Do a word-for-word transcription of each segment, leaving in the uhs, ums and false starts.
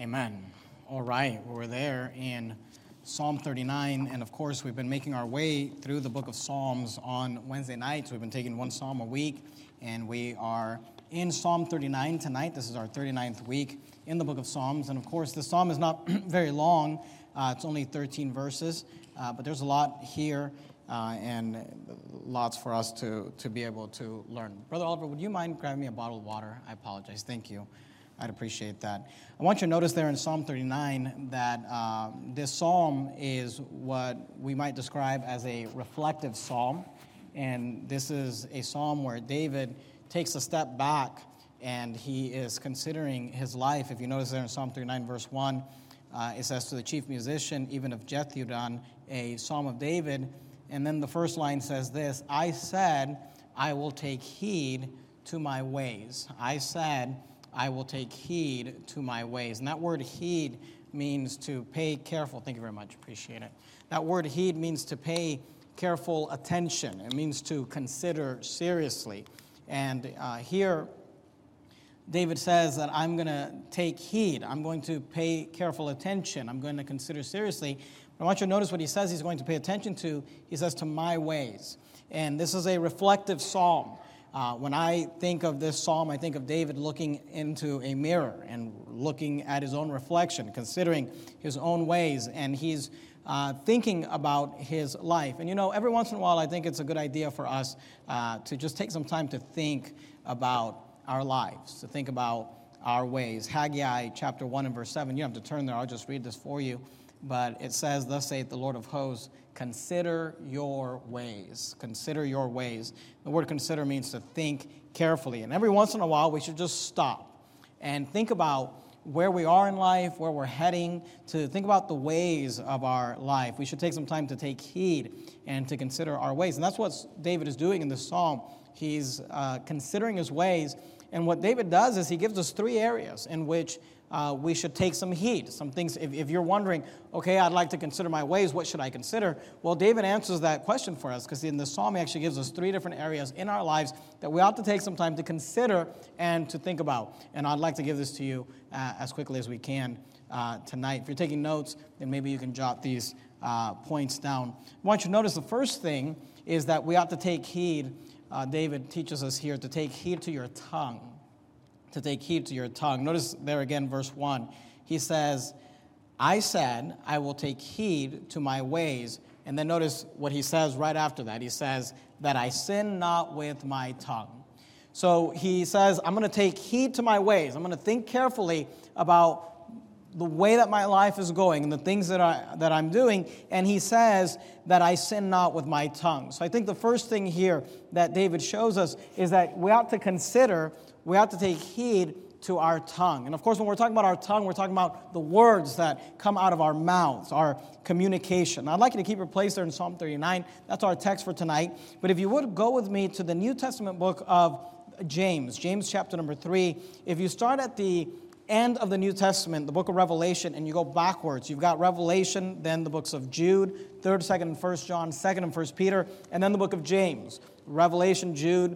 Amen. All right, we're there in Psalm thirty-nine, and of course, we've been making our way through the book of Psalms on Wednesday nights. We've been taking one psalm a week, and we are in Psalm thirty-nine tonight. This is our thirty-ninth week in the book of Psalms, and of course, this psalm is not very long. Uh, it's only thirteen verses, uh, but there's a lot here, uh, and lots for us to, to be able to learn. Brother Oliver, would you mind grabbing me a bottle of water? I apologize. Thank you. I'd appreciate that. I want you to notice there in Psalm thirty-nine that uh, this psalm is what we might describe as a reflective psalm. And this is a psalm where David takes a step back and he is considering his life. If you notice there in Psalm thirty-nine, verse one, uh, it says, "To the chief musician, even of Jeduthun, a psalm of David." And then the first line says this, "I said, I will take heed to my ways." I said, I will take heed to my ways. And that word heed means to pay careful. Thank you very much. Appreciate it. That word heed means to pay careful attention. It means to consider seriously. And uh, here, David says that I'm going to take heed. I'm going to pay careful attention. I'm going to consider seriously. But I want you to notice what he says he's going to pay attention to. He says, to my ways. And this is a reflective psalm. Uh, when I think of this psalm, I think of David looking into a mirror and looking at his own reflection, considering his own ways, and he's uh, thinking about his life. And you know, every once in a while, I think it's a good idea for us uh, to just take some time to think about our lives, to think about our ways. Haggai chapter one and verse seven, you don't have to turn there, I'll just read this for you. But it says, "Thus saith the Lord of hosts, consider your ways." Consider your ways. The word consider means to think carefully. And every once in a while, we should just stop and think about where we are in life, where we're heading, to think about the ways of our life. We should take some time to take heed and to consider our ways. And that's what David is doing in this psalm. He's uh, considering his ways. And what David does is he gives us three areas in which Uh, we should take some heed. Some things, if, if you're wondering, okay, I'd like to consider my ways, what should I consider? Well, David answers that question for us, because in the psalm, he actually gives us three different areas in our lives that we ought to take some time to consider and to think about. And I'd like to give this to you uh, as quickly as we can uh, tonight. If you're taking notes, then maybe you can jot these uh, points down. I want you to notice the first thing is that we ought to take heed. Uh, David teaches us here to take heed to your tongue. To take heed to your tongue. Notice there again, verse one. He says, I said, I will take heed to my ways. And then notice what he says right after that. He says, that I sin not with my tongue. So he says, I'm going to take heed to my ways. I'm going to think carefully about the way that my life is going and the things that, I, that I'm doing. And he says that I sin not with my tongue. So I think the first thing here that David shows us is that we ought to consider, we ought to take heed to our tongue. And of course, when we're talking about our tongue, we're talking about the words that come out of our mouths, our communication. I'd like you to keep your place there in Psalm thirty-nine. That's our text for tonight. But if you would, go with me to the New Testament book of James, James chapter number three. If you start at the end of the New Testament, the book of Revelation, and you go backwards. You've got Revelation, then the books of Jude, third, second, and first John, second and first Peter, and then the book of James. Revelation, Jude,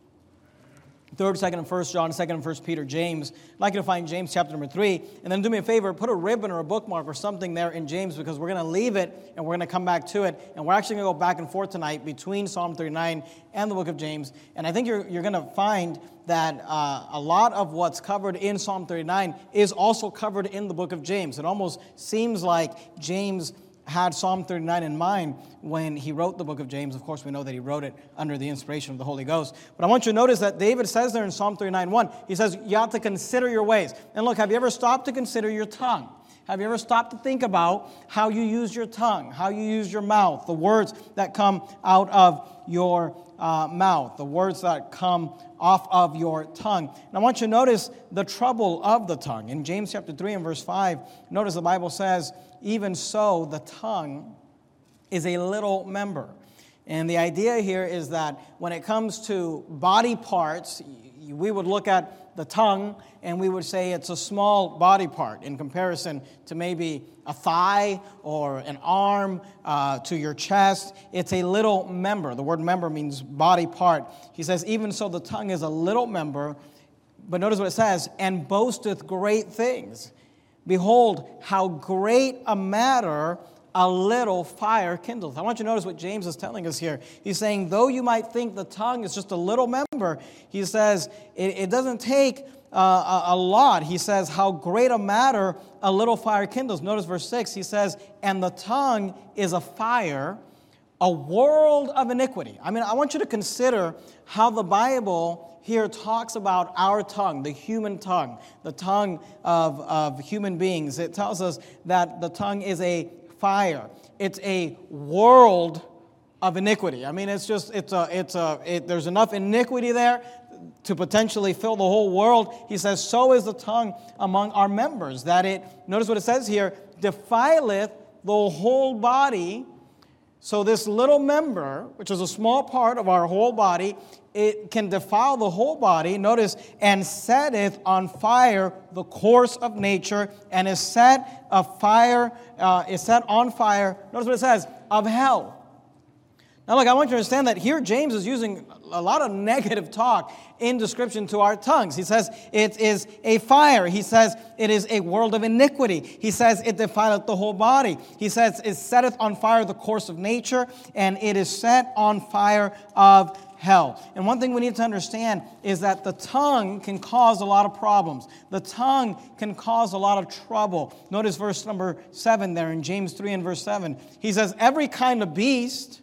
third, second, and first John, second and first Peter, James. I'd like you to find James chapter number three, and then do me a favor, put a ribbon or a bookmark or something there in James, because we're going to leave it and we're going to come back to it, and we're actually going to go back and forth tonight between Psalm thirty-nine and the book of James. And I think you're you're going to find that uh, a lot of what's covered in Psalm thirty-nine is also covered in the book of James. It almost seems like James had Psalm thirty-nine in mind when he wrote the book of James. Of course, we know that he wrote it under the inspiration of the Holy Ghost. But I want you to notice that David says there in Psalm thirty-nine one, he says, you ought to consider your ways. And look, have you ever stopped to consider your tongue? Have you ever stopped to think about how you use your tongue, how you use your mouth, the words that come out of your uh, mouth, the words that come off of your tongue? And I want you to notice the trouble of the tongue. In James chapter three and verse five, notice the Bible says, even so, the tongue is a little member. And the idea here is that when it comes to body parts, we would look at the tongue and we would say it's a small body part in comparison to maybe a thigh or an arm, uh, to your chest. It's a little member. The word member means body part. He says, even so the tongue is a little member, but notice what it says, and boasteth great things. Behold, how great a matter a little fire kindles. I want you to notice what James is telling us here. He's saying, though you might think the tongue is just a little member, he says it, it doesn't take uh, a, a lot. He says, how great a matter a little fire kindles. Notice verse six, he says, and the tongue is a fire, a world of iniquity. I mean, I want you to consider how the Bible here talks about our tongue, the human tongue, the tongue of, of human beings. It tells us that the tongue is a fire. It's a world of iniquity. I mean, it's just, it's a, it's a, it, there's enough iniquity there to potentially fill the whole world. He says, so is the tongue among our members, that it, notice what it says here, defileth the whole body. So this little member, which is a small part of our whole body, it can defile the whole body, notice, and setteth on fire the course of nature, and is set a fire, uh, is set on fire, notice what it says, of hell. Now look, I want you to understand that here James is using a lot of negative talk in description to our tongues. He says it is a fire. He says it is a world of iniquity. He says it defileth the whole body. He says it setteth on fire the course of nature, and it is set on fire of hell. And one thing we need to understand is that the tongue can cause a lot of problems. The tongue can cause a lot of trouble. Notice verse number seven there in James three and verse seven. He says, every kind of beast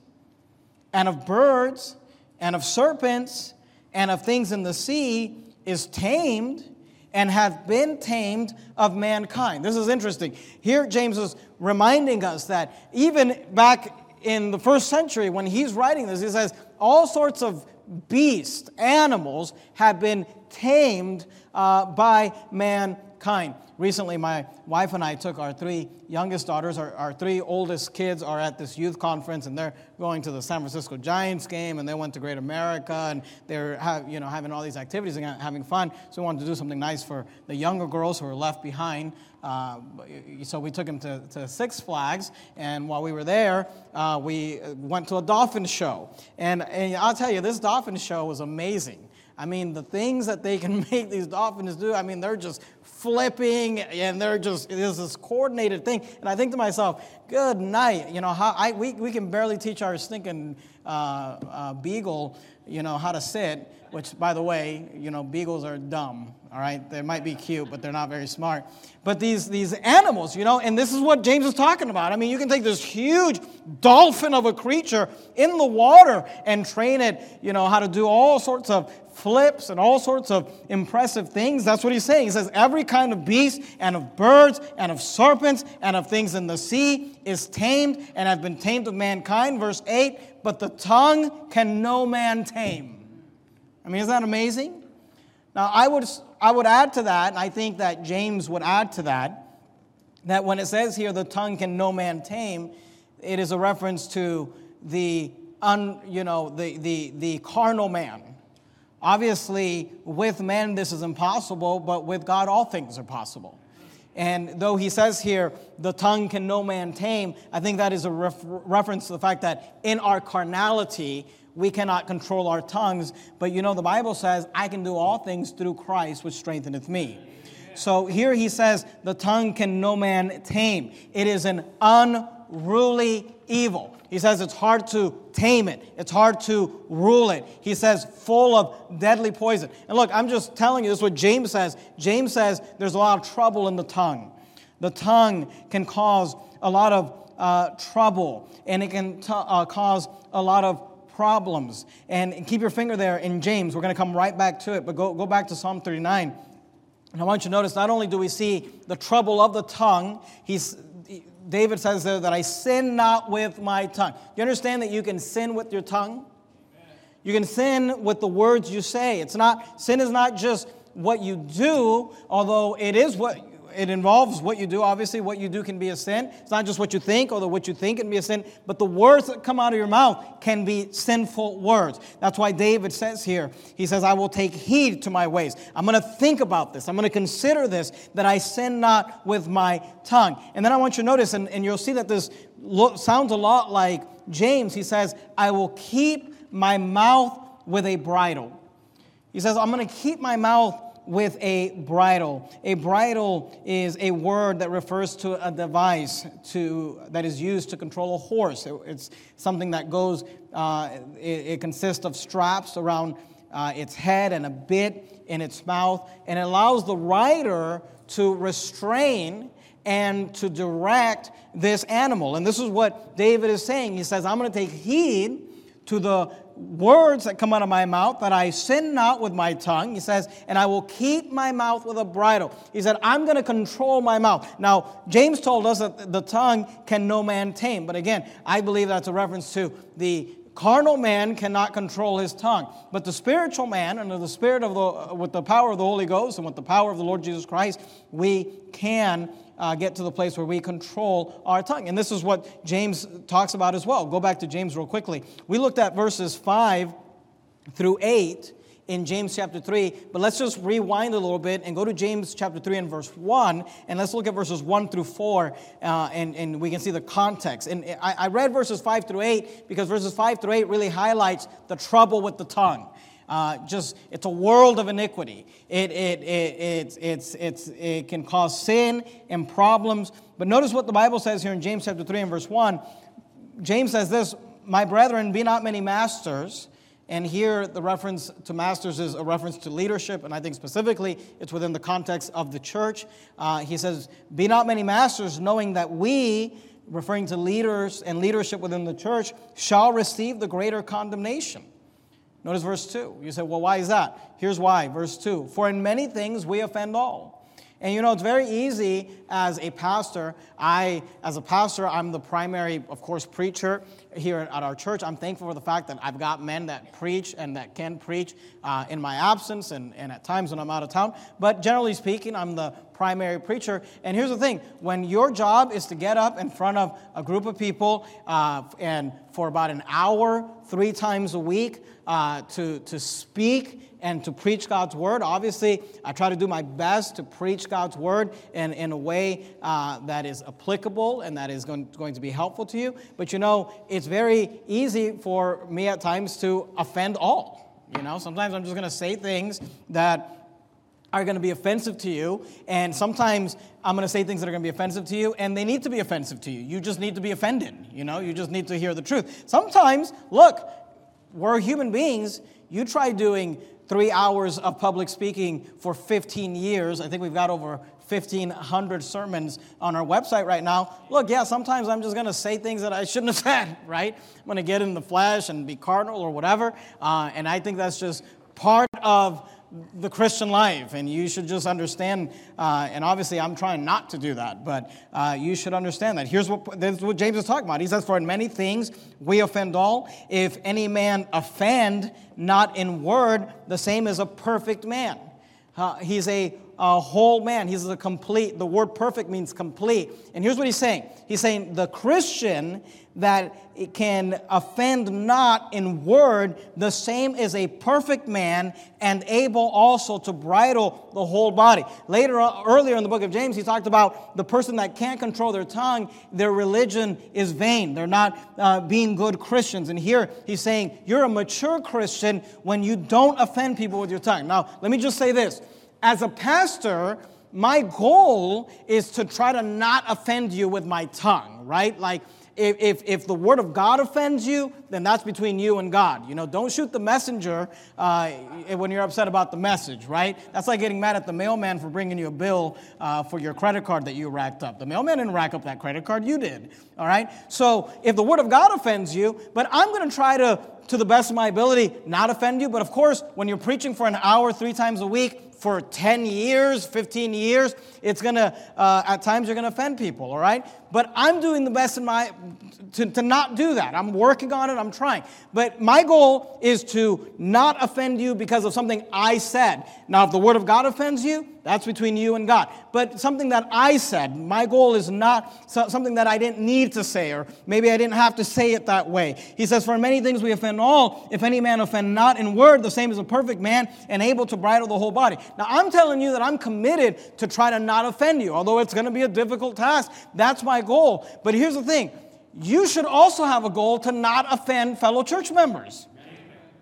and of birds and of serpents and of things in the sea is tamed and hath been tamed of mankind. This is interesting. Here James is reminding us that even back in the first century when he's writing this, he says all sorts of beasts, animals have been tamed uh, by mankind. Recently, my wife and I took our three youngest daughters, our, our three oldest kids are at this youth conference, and they're going to the San Francisco Giants game, and they went to Great America, and they're have, you know having all these activities and having fun. So we wanted to do something nice for the younger girls who were left behind. Uh, so we took them to, to Six Flags, and while we were there, uh, we went to a dolphin show. And, and I'll tell you, this dolphin show was amazing. I mean, the things that they can make these dolphins do, I mean, they're just flipping, and they're just, it is this coordinated thing. And I think to myself, good night. You know, how I we, we can barely teach our stinking uh, uh, beagle, you know, how to sit, which, by the way, you know, beagles are dumb, all right? They might be cute, but they're not very smart. But these, these animals, you know, and this is what James is talking about. I mean, you can take this huge dolphin of a creature in the water and train it, you know, how to do all sorts of flips and all sorts of impressive things. That's what he's saying. He says, every kind of beast and of birds and of serpents and of things in the sea is tamed and have been tamed of mankind. Verse eight, but the tongue can no man tame. I mean, isn't that amazing? Now, I would I would add to that, and I think that James would add to that, that when it says here, the tongue can no man tame, it is a reference to the, un, you know, the, the, the carnal man. Obviously, with man this is impossible, but with God all things are possible. And though he says here, the tongue can no man tame, I think that is a ref- reference to the fact that in our carnality, we cannot control our tongues. But you know, the Bible says, I can do all things through Christ, which strengtheneth me. So here he says, the tongue can no man tame. It is an unruly evil. He says it's hard to tame it. It's hard to rule it. He says full of deadly poison. And look, I'm just telling you, this is what James says. James says there's a lot of trouble in the tongue. The tongue can cause a lot of uh, trouble, and it can t- uh, cause a lot of problems. And keep your finger there in James. We're going to come right back to it, but go, go back to Psalm thirty-nine. And I want you to notice, not only do we see the trouble of the tongue, he's David says there that I sin not with my tongue. You understand that you can sin with your tongue? You can sin with the words you say. It's not, sin is not just what you do, although it is what, it involves what you do. Obviously, what you do can be a sin. It's not just what you think, although what you think can be a sin, but the words that come out of your mouth can be sinful words. That's why David says here, he says, I will take heed to my ways. I'm going to think about this. I'm going to consider this, that I sin not with my tongue. And then I want you to notice, and, and you'll see that this lo- sounds a lot like James. He says, I will keep my mouth with a bridle. He says, I'm going to keep my mouth with a bridle. A bridle is a word that refers to a device to that is used to control a horse. It, it's something that goes, uh, it, it consists of straps around uh, its head and a bit in its mouth, and it allows the rider to restrain and to direct this animal. And this is what David is saying. He says, I'm going to take heed to the words that come out of my mouth, that I sin not with my tongue. He says, and I will keep my mouth with a bridle. He said, I'm going to control my mouth. Now, James told us that the tongue can no man tame. But again, I believe that's a reference to the carnal man cannot control his tongue. But the spiritual man, under the spirit of the, with the power of the Holy Ghost and with the power of the Lord Jesus Christ, we can Uh, get to the place where we control our tongue. And this is what James talks about as well. Go back to James real quickly. We looked at verses five through eight in James chapter three, but let's just rewind a little bit and go to James chapter three and verse one, and let's look at verses one through four, uh, and, and we can see the context. And I, I read verses five through eight because verses five through eight really highlights the trouble with the tongue. Uh, just it's a world of iniquity. It it it it's it's it's it can cause sin and problems. But notice what the Bible says here in James chapter three and verse one. James says this: "My brethren, be not many masters." And here the reference to masters is a reference to leadership, and I think specifically it's within the context of the church. Uh, he says, "Be not many masters, knowing that we," referring to leaders and leadership within the church, "shall receive the greater condemnation." Notice verse two. You say, well, why is that? Here's why. Verse two. "For in many things we offend all." And you know, it's very easy as a pastor. I, as a pastor, I'm the primary, of course, preacher here at our church. I'm thankful for the fact that I've got men that preach and that can preach uh, in my absence and, and at times when I'm out of town. But generally speaking, I'm the primary preacher. And here's the thing. When your job is to get up in front of a group of people uh, and for about an hour, three times a week, uh, to, to speak and to preach God's word. Obviously, I try to do my best to preach God's word in, in a way uh, that is applicable and that is going, going to be helpful to you. But you know, it's very easy for me at times to offend all. You know, sometimes I'm just going to say things that are going to be offensive to you, and sometimes I'm going to say things that are going to be offensive to you, and they need to be offensive to you. You just need to be offended. You know, you just need to hear the truth. Sometimes, look, we're human beings. You try doing three hours of public speaking for fifteen years. I think we've got over fifteen hundred sermons on our website right now. Look, yeah, sometimes I'm just going to say things that I shouldn't have said, right? I'm going to get in the flesh and be carnal or whatever. Uh, and I think that's just part of the Christian life, and you should just understand, uh, and obviously I'm trying not to do that, but uh, you should understand that. Here's what, this is what James is talking about. He says, "For in many things we offend all. If any man offend not in word, the same is a perfect man." Uh, he's a, a whole man. He's a complete. The word perfect means complete. And here's what he's saying. He's saying the Christian that it can offend not in word, the same is a perfect man and able also to bridle the whole body. Later, earlier in the book of James, he talked about the person that can't control their tongue, their religion is vain. They're not uh, being good Christians. And here he's saying you're a mature Christian when you don't offend people with your tongue. Now, let me just say this. As a pastor, my goal is to try to not offend you with my tongue, right? Like, If, if if the word of God offends you, then that's between you and God. You know, don't shoot the messenger uh, when you're upset about the message, right? That's like getting mad at the mailman for bringing you a bill uh, for your credit card that you racked up. The mailman didn't rack up that credit card, you did, all right? So if the word of God offends you, but I'm going to try to, to the best of my ability, not offend you. But of course, when you're preaching for an hour, three times a week, for ten years, fifteen years, it's going to, uh, at times you're going to offend people, all right? But I'm doing the best in my, to, to not do that. I'm working on it, I'm trying. But my goal is to not offend you because of something I said. Now, if the word of God offends you, that's between you and God. But something that I said, my goal is not something that I didn't need to say, or maybe I didn't have to say it that way. He says, "For many things we offend all. If any man offend not in word, the same is a perfect man and able to bridle the whole body." Now, I'm telling you that I'm committed to try to not offend you, although it's going to be a difficult task. That's my goal. But here's the thing. You should also have a goal to not offend fellow church members.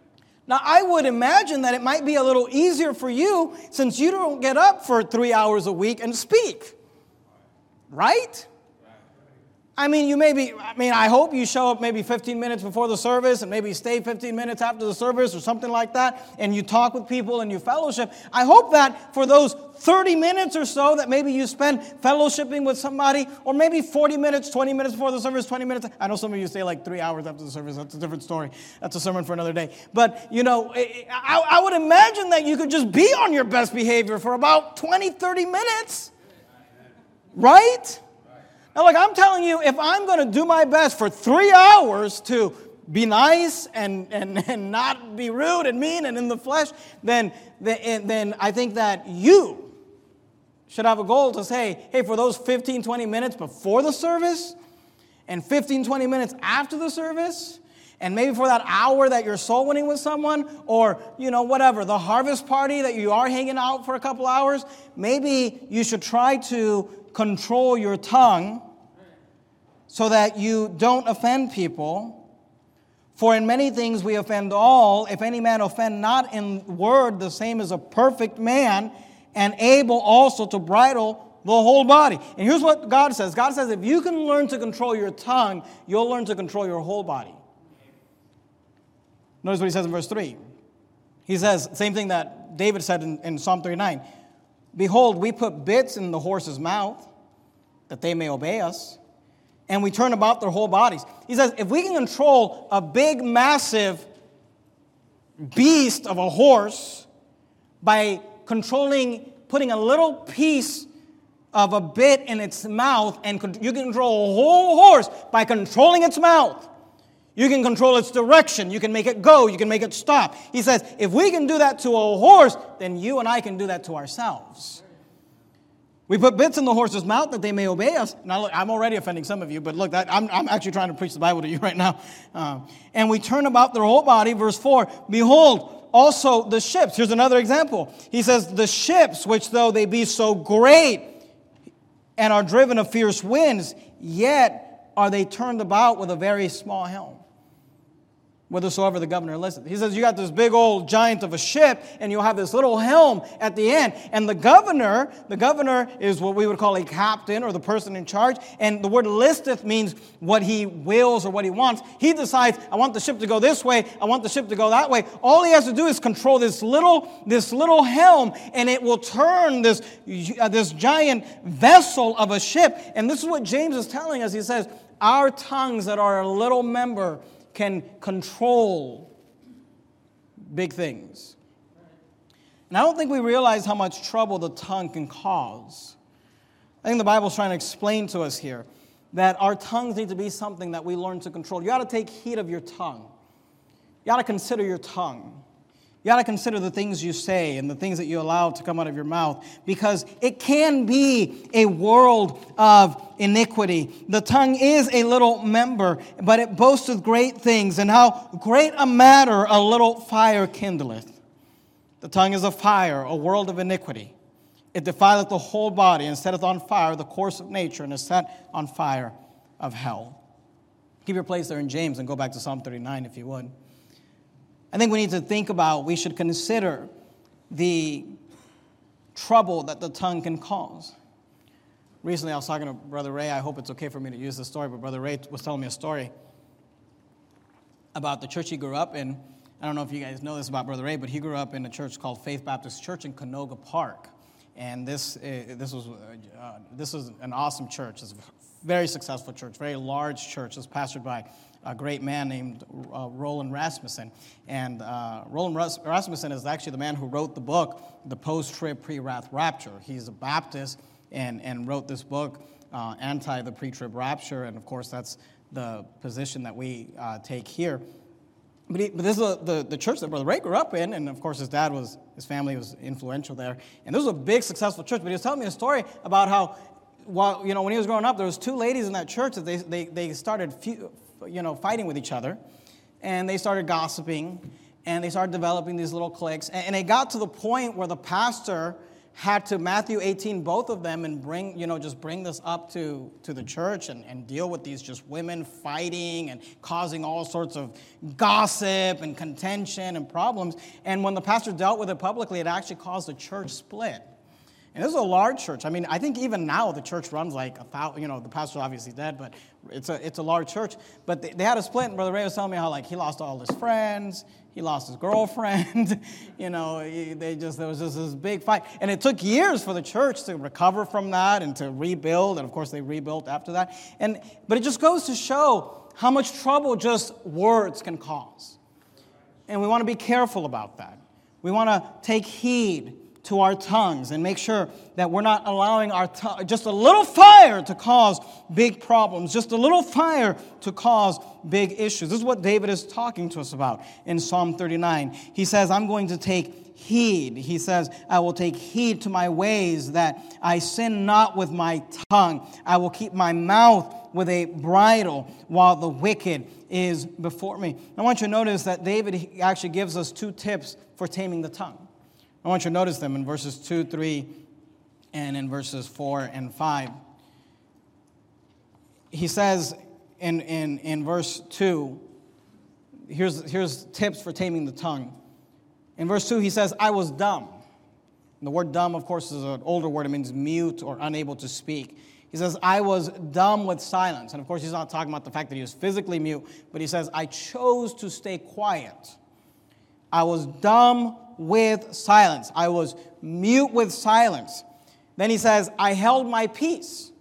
Now, I would imagine that it might be a little easier for you since you don't get up for three hours a week and speak. Right? I mean, you maybe, I mean, I hope you show up maybe fifteen minutes before the service and maybe stay fifteen minutes after the service or something like that, and you talk with people and you fellowship. I hope that for those thirty minutes or so that maybe you spend fellowshipping with somebody, or maybe forty minutes, twenty minutes before the service, twenty minutes. I know some of you stay like three hours after the service. That's a different story. That's a sermon for another day. But, you know, I, I would imagine that you could just be on your best behavior for about twenty, thirty minutes. Right? Now, look, I'm telling you, if I'm going to do my best for three hours to be nice and, and, and not be rude and mean and in the flesh, then, then, then I think that you should have a goal to say, hey, for those fifteen, twenty minutes before the service and fifteen, twenty minutes after the service, and maybe for that hour that you're soul winning with someone, or, you know, whatever, the harvest party that you are hanging out for a couple hours, maybe you should try to control your tongue so that you don't offend people. For in many things we offend all. If any man offend not in word, the same as a perfect man, and able also to bridle the whole body. And here's what God says. God says if you can learn to control your tongue, you'll learn to control your whole body. Notice what he says in verse three. He says, same thing that David said in, in Psalm thirty-nine. Behold, we put bits in the horse's mouth, that they may obey us, and we turn about their whole bodies. He says, if we can control a big, massive beast of a horse by controlling, putting a little piece of a bit in its mouth, and you can control a whole horse by controlling its mouth. You can control its direction. You can make it go. You can make it stop. He says, if we can do that to a horse, then you and I can do that to ourselves. We put bits in the horse's mouth that they may obey us. Now, look, I'm already offending some of you, but look, that, I'm, I'm actually trying to preach the Bible to you right now. Uh, and we turn about their whole body. Verse four, behold, also the ships. Here's another example. He says, the ships, which though they be so great and are driven of fierce winds, yet are they turned about with a very small helm, whithersoever the governor listeth. He says you got this big old giant of a ship, and you'll have this little helm at the end. And the governor, the governor is what we would call a captain or the person in charge. And the word listeth means what he wills or what he wants. He decides, I want the ship to go this way. I want the ship to go that way. All he has to do is control this little, this little helm, and it will turn this, uh, this giant vessel of a ship. And this is what James is telling us. He says, our tongues that are a little member can control big things. And I don't think we realize how much trouble the tongue can cause. I think the Bible's trying to explain to us here that our tongues need to be something that we learn to control. You ought to take heed of your tongue. You ought to consider your tongue. You ought to consider the things you say and the things that you allow to come out of your mouth, because it can be a world of iniquity. The tongue is a little member, but it boasteth great things, and how great a matter a little fire kindleth. The tongue is a fire, a world of iniquity. It defileth the whole body, and setteth on fire the course of nature, and is set on fire of hell. Keep your place there in James and go back to Psalm thirty-nine if you would. I think we need to think about, we should consider the trouble that the tongue can cause. Recently, I was talking to Brother Ray. I hope it's okay for me to use this story, but Brother Ray was telling me a story about the church he grew up in. I don't know if you guys know this about Brother Ray, but he grew up in a church called Faith Baptist Church in Canoga Park. And this uh, this was uh, this was an awesome church. It's a very successful church, very large church. It was pastored by a great man named uh, Roland Rasmussen. And uh, Roland Ras- Rasmussen is actually the man who wrote the book, The Post-Trib Pre-Wrath Rapture. He's a Baptist and, and wrote this book, uh, Anti the Pre-Trib Rapture. And, of course, that's the position that we uh, take here. But, he, but this is a, the, the church that Brother Ray grew up in, and, of course, his dad was, his family was influential there. And this was a big, successful church. But he was telling me a story about how, while, you know, when he was growing up, there was two ladies in that church that they, they, they started few, you know, fighting with each other, and they started gossiping, and they started developing these little cliques, and, and it got to the point where the pastor had to Matthew eighteen both of them and bring, you know, just bring this up to, to the church and, and deal with these just women fighting and causing all sorts of gossip and contention and problems. And when the pastor dealt with it publicly, it actually caused a church split. And this is a large church. I mean, I think even now the church runs like a thousand, you know, the pastor's obviously dead, but it's a it's a large church. But they, they had a split, and Brother Ray was telling me how, like, he lost all his friends, he lost his girlfriend, you know, he, they just, there was just this big fight. And it took years for the church to recover from that and to rebuild, and of course they rebuilt after that. And but it just goes to show how much trouble just words can cause. And we want to be careful about that. We want to take heed to our tongues and make sure that we're not allowing our tongue, just a little fire to cause big problems, just a little fire to cause big issues. This is what David is talking to us about in Psalm thirty-nine. He says, I'm going to take heed. He says, I will take heed to my ways that I sin not with my tongue. I will keep my mouth with a bridle while the wicked is before me. I want you to notice that David actually gives us two tips for taming the tongue. I want you to notice them in verses two, three, and in verses four and five. He says in, in, in verse two, here's, here's tips for taming the tongue. In verse two, he says, I was dumb. And the word dumb, of course, is an older word. It means mute or unable to speak. He says, I was dumb with silence. And of course, he's not talking about the fact that he was physically mute, but he says, I chose to stay quiet. I was dumb with silence. I was mute with silence. Then he says, I held my peace.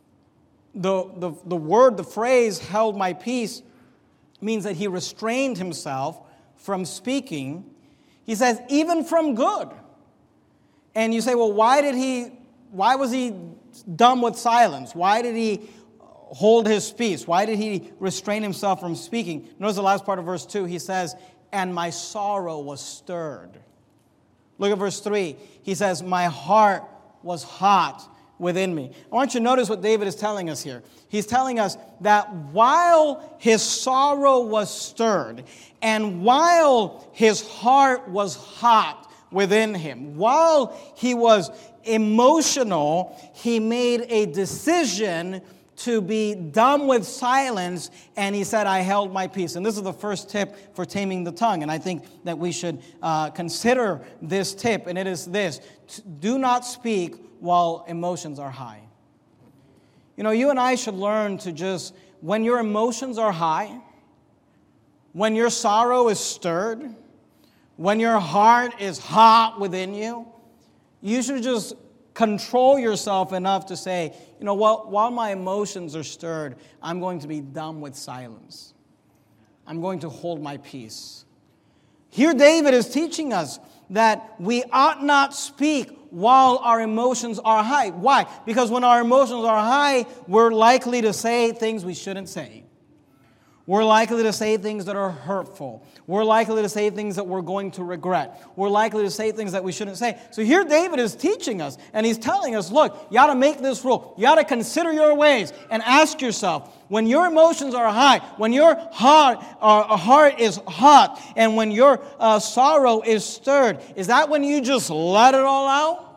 The, the, the word, the phrase, held my peace, means that he restrained himself from speaking. He says, even from good. And you say, well, why did he, why was he dumb with silence? Why did he hold his peace? Why did he restrain himself from speaking? Notice the last part of verse two. He says, and my sorrow was stirred. Look at verse three. He says, my heart was hot within me. I want you to notice what David is telling us here. He's telling us that while his sorrow was stirred, and while his heart was hot within him, while he was emotional, he made a decision to be dumb with silence, and he said, I held my peace. And this is the first tip for taming the tongue, and I think that we should uh, consider this tip, and it is this: do not speak while emotions are high. You know, you and I should learn to just, when your emotions are high, when your sorrow is stirred, when your heart is hot within you, you should just control yourself enough to say, you know what, while my emotions are stirred, I'm going to be dumb with silence. I'm going to hold my peace. Here David is teaching us that we ought not speak while our emotions are high. Why? Because when our emotions are high, we're likely to say things we shouldn't say. We're likely to say things that are hurtful. We're likely to say things that we're going to regret. We're likely to say things that we shouldn't say. So here David is teaching us, and he's telling us, look, you ought to make this rule. You ought to consider your ways and ask yourself, when your emotions are high, when your heart, uh, heart is hot, and when your uh, sorrow is stirred, is that when you just let it all out?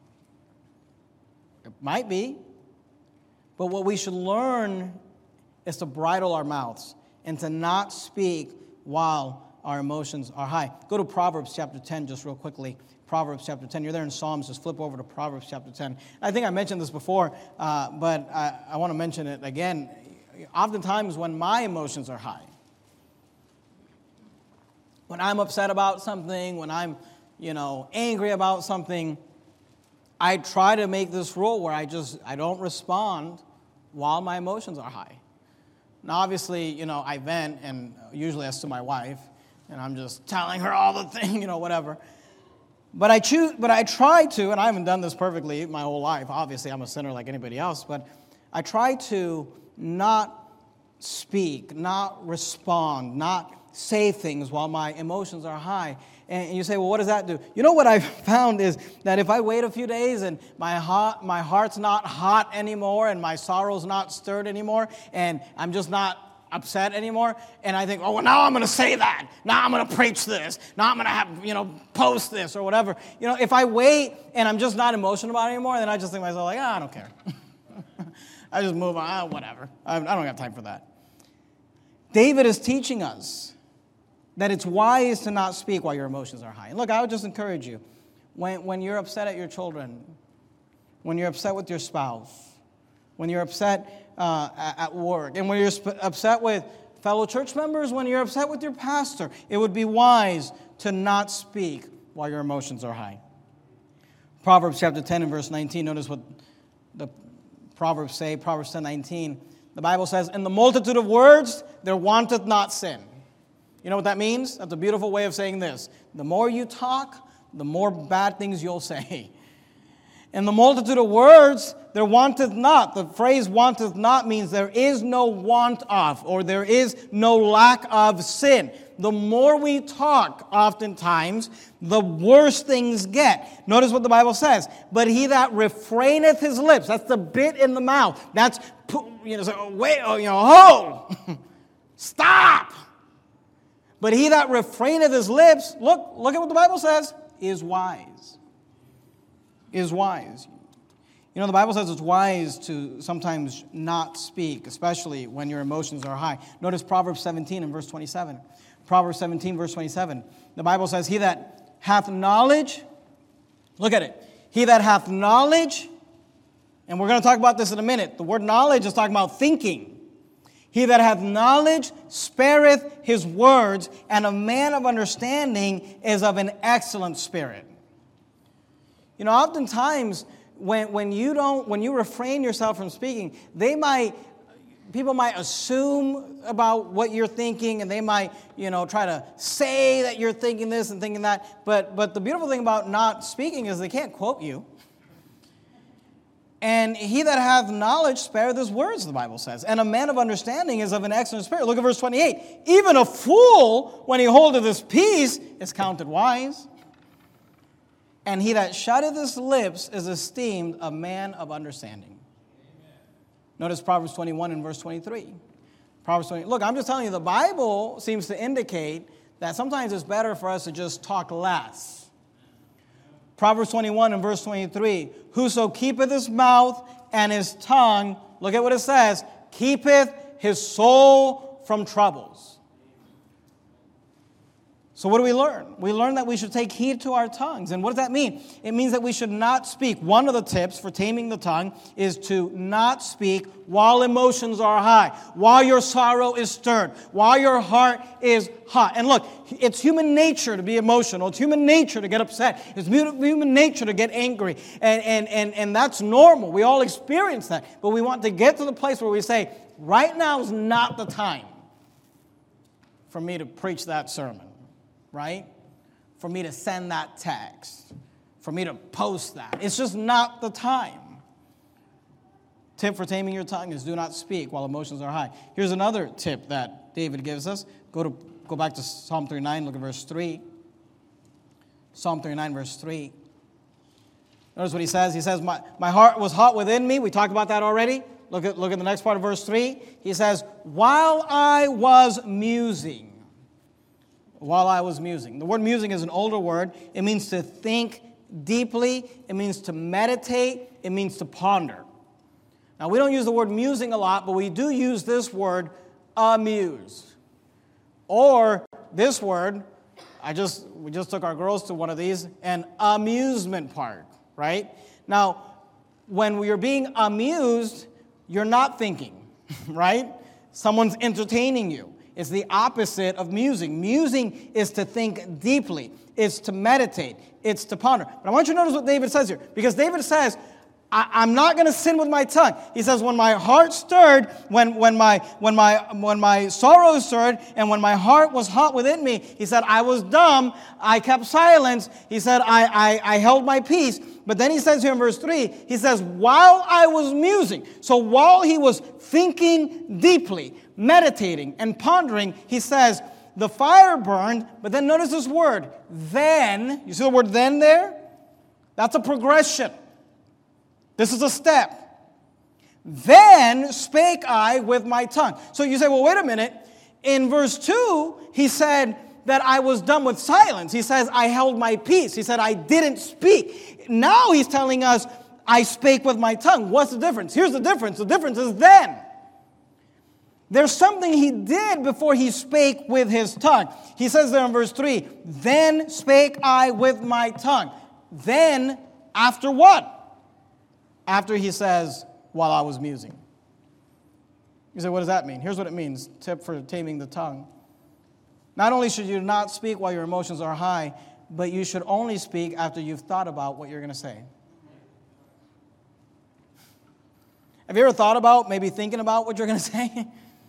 It might be. But what we should learn is to bridle our mouths and to not speak while our emotions are high. Go to Proverbs chapter ten just real quickly. Proverbs chapter ten. You're there in Psalms. Just flip over to Proverbs chapter ten. I think I mentioned this before, uh, but I, I want to mention it again. Oftentimes when my emotions are high, when I'm upset about something, when I'm, you know, angry about something, I try to make this rule where I just, I don't respond while my emotions are high. Now, obviously, you know, I vent, and usually that's to my wife, and I'm just telling her all the thing, you know, whatever. But I choose, but I try to, and I haven't done this perfectly my whole life. Obviously, I'm a sinner like anybody else, but I try to not speak, not respond, not say things while my emotions are high. And you say, well, what does that do? You know what I've found is that if I wait a few days and my heart, my heart's not hot anymore and my sorrow's not stirred anymore, and I'm just not, upset anymore, and I think, oh, well, now I'm going to say that. Now I'm going to preach this. Now I'm going to have, you know, post this or whatever. You know, if I wait and I'm just not emotional about it anymore, then I just think to myself, like, ah, I don't care. I just move on. Ah, whatever. I, I don't have time for that. David is teaching us that it's wise to not speak while your emotions are high. And look, I would just encourage you, when, when you're upset at your children, when you're upset with your spouse, when you're upset uh, at work, and when you're sp- upset with fellow church members, when you're upset with your pastor, it would be wise to not speak while your emotions are high. Proverbs chapter ten and verse nineteen, notice what the Proverbs say, Proverbs ten nineteen. The Bible says, in the multitude of words, there wanteth not sin. You know what that means? That's a beautiful way of saying this. The more you talk, the more bad things you'll say. In the multitude of words, there wanteth not. The phrase wanteth not means there is no want of, or there is no lack of sin. The more we talk, oftentimes, the worse things get. Notice what the Bible says. But he that refraineth his lips, that's the bit in the mouth. That's, you know, so, wait, oh, you know, ho! Stop! But he that refraineth his lips, look, look at what the Bible says, is wise. Is wise. You know, the Bible says it's wise to sometimes not speak, especially when your emotions are high. Notice Proverbs seventeen and verse twenty-seven. Proverbs seventeen, verse twenty-seven. The Bible says, he that hath knowledge, look at it, he that hath knowledge, and we're going to talk about this in a minute. The word knowledge is talking about thinking. He that hath knowledge spareth his words, and a man of understanding is of an excellent spirit. You know, oftentimes when when you don't when you refrain yourself from speaking, they might people might assume about what you're thinking, and they might, you know, try to say that you're thinking this and thinking that. But but the beautiful thing about not speaking is they can't quote you. And he that hath knowledge spareth his words, the Bible says. And a man of understanding is of an excellent spirit. Look at verse twenty-eight. Even a fool, when he holdeth his peace, is counted wise. And he that shutteth his lips is esteemed a man of understanding. Amen. Notice Proverbs twenty-one and verse twenty-three. Proverbs twenty. Look, I'm just telling you, the Bible seems to indicate that sometimes it's better for us to just talk less. Proverbs twenty-one and verse twenty-three. Whoso keepeth his mouth and his tongue, look at what it says, keepeth his soul from troubles. So what do we learn? We learn that we should take heed to our tongues. And what does that mean? It means that we should not speak. One of the tips for taming the tongue is to not speak while emotions are high, while your sorrow is stirred, while your heart is hot. And look, it's human nature to be emotional. It's human nature to get upset. It's human nature to get angry. And, and, and, and that's normal. We all experience that. But we want to get to the place where we say, right now is not the time for me to preach that sermon. Right? For me to send that text. For me to post that. It's just not the time. Tip for taming your tongue is do not speak while emotions are high. Here's another tip that David gives us. Go to go back to Psalm thirty-nine, look at verse three. Psalm thirty-nine, verse three. Notice what he says. He says, my, my heart was hot within me. We talked about that already. Look at, look at the next part of verse three. He says, while I was musing. While I was musing. The word musing is an older word. It means to think deeply. It means to meditate. It means to ponder. Now, we don't use the word musing a lot, but we do use this word, amuse. Or this word, I just we just took our girls to one of these, an amusement park, right? Now, when we are being amused, you're not thinking, right? Someone's entertaining you. It's the opposite of musing. Musing is to think deeply. It's to meditate. It's to ponder. But I want you to notice what David says here. Because David says, I, I'm not going to sin with my tongue. He says, when my heart stirred, when, when, my, when, my, when my sorrow stirred, and when my heart was hot within me, he said, I was dumb. I kept silence. He said, I, I, I held my peace. But then he says here in verse three, he says, while I was musing. So while he was thinking deeply, meditating and pondering, he says, the fire burned, but then notice this word, then. You see the word then there? That's a progression. This is a step. Then spake I with my tongue. So you say, well, wait a minute. In verse two, he said that I was done with silence. He says, I held my peace. He said, I didn't speak. Now he's telling us, I spake with my tongue. What's the difference? Here's the difference. The difference is then. There's something he did before he spake with his tongue. He says there in verse three, then spake I with my tongue. Then, after what? After he says, while I was musing. You say, what does that mean? Here's what it means. Tip for taming the tongue. Not only should you not speak while your emotions are high, but you should only speak after you've thought about what you're going to say. Have you ever thought about, maybe thinking about what you're going to say?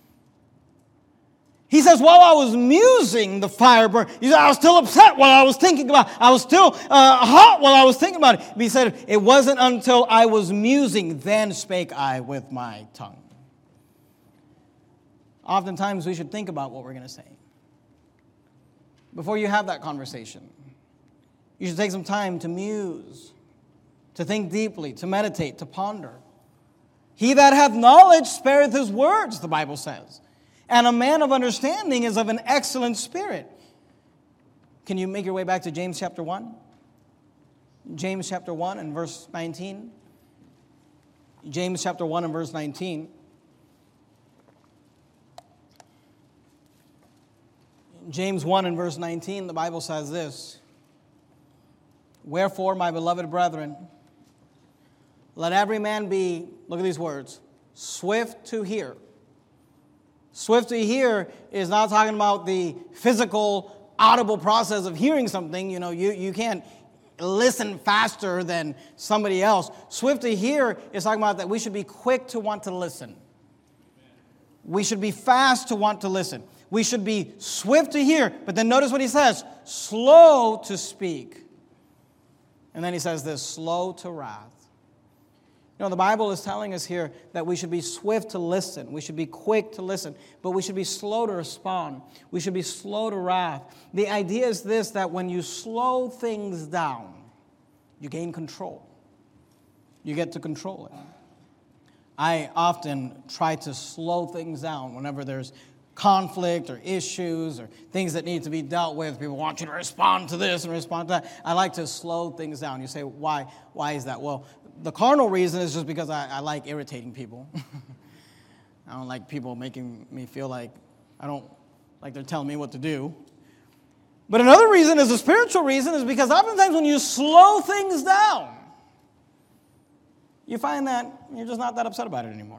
He says, while I was musing, the fire burned. He said, I was still upset while I was thinking about it. I was still uh, hot while I was thinking about it. But he said, it wasn't until I was musing, then spake I with my tongue. Oftentimes, we should think about what we're going to say before you have that conversation. You should take some time to muse, to think deeply, to meditate, to ponder. He that hath knowledge spareth his words, the Bible says. And a man of understanding is of an excellent spirit. Can you make your way back to James chapter one? James chapter one and verse nineteen. James chapter one and verse nineteen. James one and verse nineteen, the Bible says this. Wherefore, my beloved brethren, let every man be, look at these words, swift to hear. Swift to hear is not talking about the physical, audible process of hearing something. You know, you, you can't listen faster than somebody else. Swift to hear is talking about that we should be quick to want to listen. We should be fast to want to listen. We should be swift to hear. But then notice what he says, slow to speak. And then he says this, slow to wrath. You know, the Bible is telling us here that we should be swift to listen. We should be quick to listen. But we should be slow to respond. We should be slow to wrath. The idea is this, that when you slow things down, you gain control. You get to control it. I often try to slow things down whenever there's conflict or issues or things that need to be dealt with. People want you to respond to this and respond to that. I like to slow things down. You say, why? Why is that? Well, the carnal reason is just because I, I like irritating people. I don't like people making me feel like I don't, like they're telling me what to do. But another reason is a spiritual reason, is because oftentimes when you slow things down, you find that you're just not that upset about it anymore.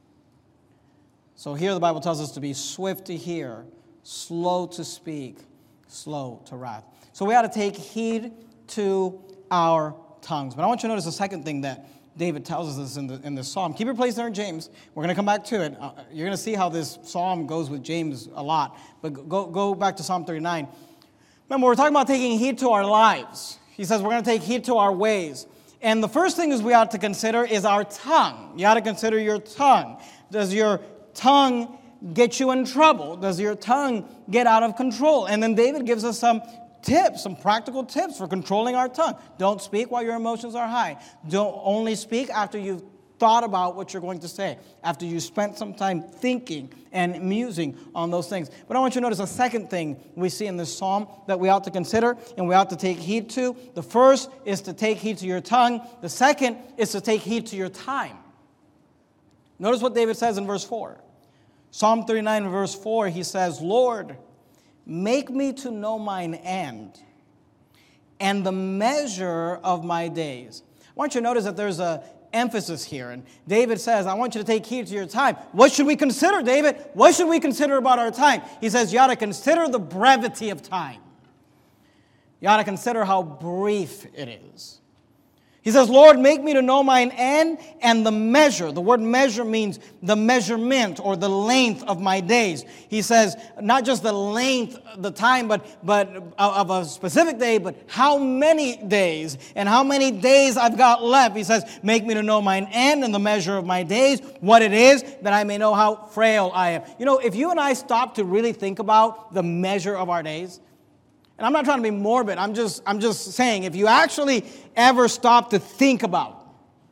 So here the Bible tells us to be swift to hear, slow to speak, slow to wrath. So we ought to take heed to our tongues. But I want you to notice the second thing that David tells us in, the, in this psalm. Keep your place there in James. We're going to come back to it. Uh, you're going to see how this psalm goes with James a lot. But go, go back to Psalm thirty-nine. Remember, we're talking about taking heed to our lives. He says we're going to take heed to our ways. And the first thing is we ought to consider is our tongue. You ought to consider your tongue. Does your tongue get you in trouble? Does your tongue get out of control? And then David gives us some tips, some practical tips for controlling our tongue. Don't speak while your emotions are high. Don't only speak after you've thought about what you're going to say, after you spent some time thinking and musing on those things. But I want you to notice a second thing we see in this psalm that we ought to consider and we ought to take heed to. The first is to take heed to your tongue. The second is to take heed to your time. Notice what David says in verse four. Psalm thirty-nine, verse four, he says, Lord, make me to know mine end and the measure of my days. I want you to notice that there's an emphasis here. And David says, I want you to take heed to your time. What should we consider, David? What should we consider about our time? He says, you ought to consider the brevity of time. You ought to consider how brief it is. He says, Lord, make me to know mine end and the measure. The word measure means the measurement or the length of my days. He says, not just the length, the time, but, but of a specific day, but how many days and how many days I've got left. He says, make me to know mine end and the measure of my days, what it is, that I may know how frail I am. You know, if you and I stop to really think about the measure of our days, and I'm not trying to be morbid. I'm just, I'm just saying, if you actually ever stop to think about,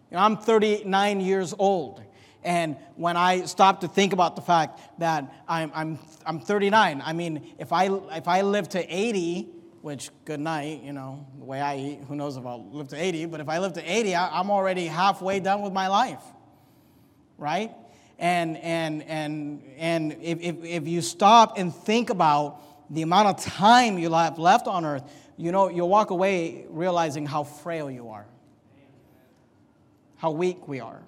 You know, I'm thirty-nine years old. And when I stop to think about the fact that I'm I'm I'm thirty-nine, I mean, if I if I live to eighty, which good night, you know, the way I eat, who knows if I'll live to eighty, but if I live to eighty, I, I'm already halfway done with my life, right? And and and and if, if if you stop and think about the amount of time you have left on earth, you know, you'll walk away realizing how frail you are, how weak we are.